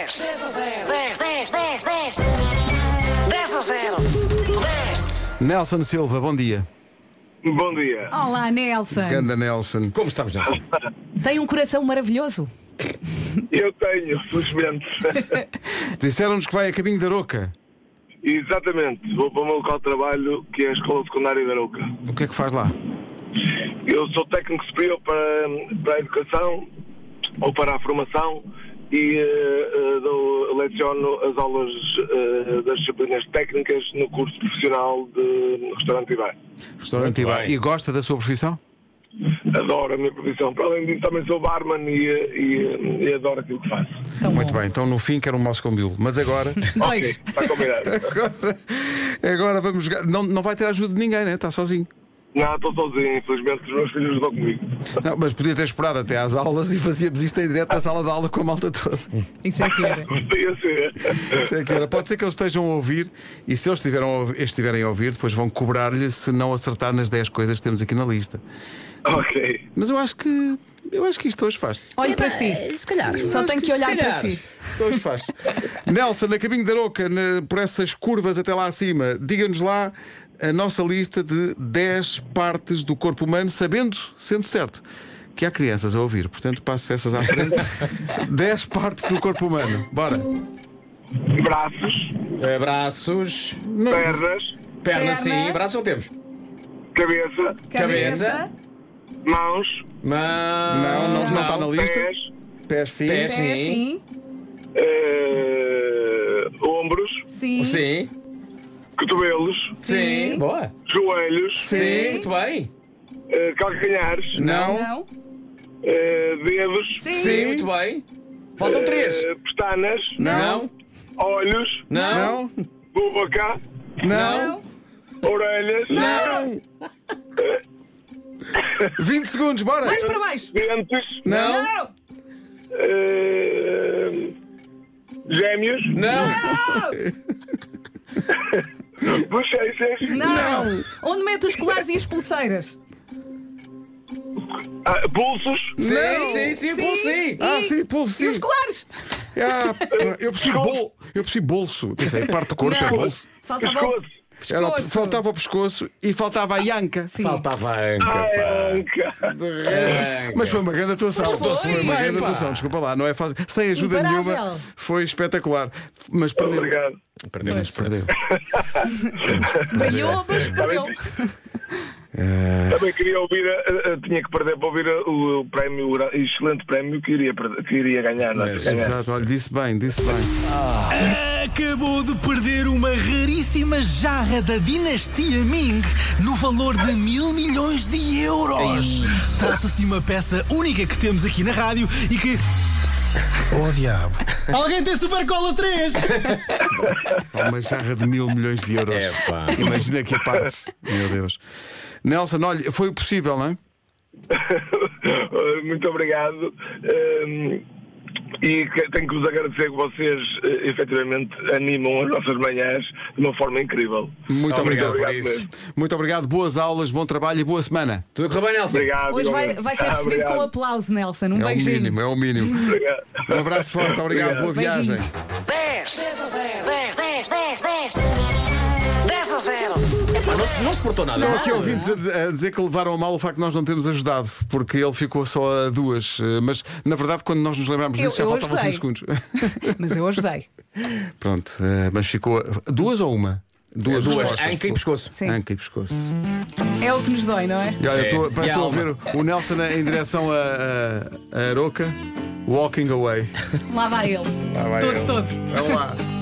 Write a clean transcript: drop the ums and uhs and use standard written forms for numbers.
10 a 0. 10. Nelson Silva, bom dia. Bom dia. Olá, Nelson. Ganda Nelson. Como estamos, Nelson? Tem um coração maravilhoso. Eu tenho, felizmente. Disseram-nos que vai a caminho da Aroca. Exatamente. Vou para o meu local de trabalho, que é a Escola Secundária da Aroca. O que é que faz lá? Eu sou técnico superior para a educação ou para a formação e leciono as aulas das disciplinas técnicas no curso profissional de restaurante e bar. Restaurante e bar. E gosta da sua profissão? Adoro a minha profissão. Para além disso, também sou barman e adoro aquilo que faço. Muito bem, então no fim quero um moço com biolo. Mas agora. Ok, está combinado. agora vamos jogar. Não vai ter a ajuda de ninguém, né? Está sozinho. Não, estou sozinho, infelizmente os meus filhos estão comigo. Não, mas podia ter esperado até às aulas e fazíamos isto em direto na sala de aula com a malta toda. Isso é que era. Podia ser. Isso é que era. Pode ser que eles estejam a ouvir e se eles estiverem a ouvir, depois vão cobrar-lhe se não acertar nas 10 coisas que temos aqui na lista. Ok. Mas eu acho que isto hoje faz-se. Olhe para si. Se calhar. Só tem que olhar para si. Isto hoje faz-se. Nelson, a caminho da Aroca, por essas curvas até lá acima, diga-nos lá a nossa lista de 10 partes do corpo humano, sendo certo que há crianças a ouvir, portanto passe essas à frente. 10 partes do corpo humano. Bora. Braços, Braços. pernas, Pernas, sim. Braços não temos. cabeça, Cabeça. mãos, Não está na lista. pés, Pés sim. Pés. É sim. ombros, Sim. Sim. cotovelos, Sim. Boa. joelhos, Sim. Muito bem. calcanhares, Não. dedos, Sim. Muito bem. Faltam 3. pestanas, Não. olhos, Não. boca, Não. orelhas, Não. 20 segundos, bora. Mais para baixo. dentes, Não. gêmeos, Não. bochechas, Não. Onde mete os colares e as pulseiras? pulsos, Sim. Pulso, sim. Sim, pulso, E os sim. colares? Eu percebi bolso. Quer dizer, parte do corpo é Não. bolso. Faltava pescoço, Faltava o pescoço e faltava a anca. Sim. Faltava a anca, pá. anca. Mas foi uma grande atuação. Mas foi. uma grande Pá. atuação, desculpa lá, não é fácil. Sem ajuda Imparável. nenhuma, foi espetacular. Mas perdeu. Obrigado. Mas perdeu. Ganhou, mas perdeu. Também queria ouvir, tinha que perder para ouvir o prémio, o excelente prémio que iria ganhar. Não é? Exato, olha, disse bem. Acabou de perder uma raríssima jarra da dinastia Ming no valor de 1.000 milhões de euros. Trata-se de uma peça única que temos aqui na rádio e que... Oh, diabo. Alguém tem Super Cola 3? Uma jarra de 1.000 milhões de euros. Pá. Imagina que a partes. Meu Deus. Nelson, olha, foi o possível, não é? Muito obrigado. E tenho que vos agradecer que vocês efetivamente animam as nossas manhãs de uma forma incrível. Muito obrigado. por isso. mesmo. Muito obrigado, boas aulas, bom trabalho e boa semana. Tudo correu bem, Nelson? Obrigado. Hoje vai igualmente. ser recebido Obrigado. com aplauso, Nelson. Um É o beijinho. mínimo, é o mínimo. Obrigado. Um abraço forte, obrigado, boa Beijinhos. viagem. 10 a 0. 10 a 0. Pá, não se portou nada. Estão mal. aqui ouvintes a dizer que levaram a mal o facto de nós não termos ajudado, porque ele ficou só a 2. Mas na verdade, quando nós nos lembramos disso, já Eu faltavam 5 ajudei. segundos. Mas eu ajudei. Pronto, mas ficou 2 ou uma? Duas. Anca e pescoço. Sim. Anca e pescoço. É o que nos dói, não é? E olha, É. parece que E a estou a alma. ver o Nelson em direção a Aroca, walking away. Lá vai ele. Lá vai ele. Todo. Vamos lá.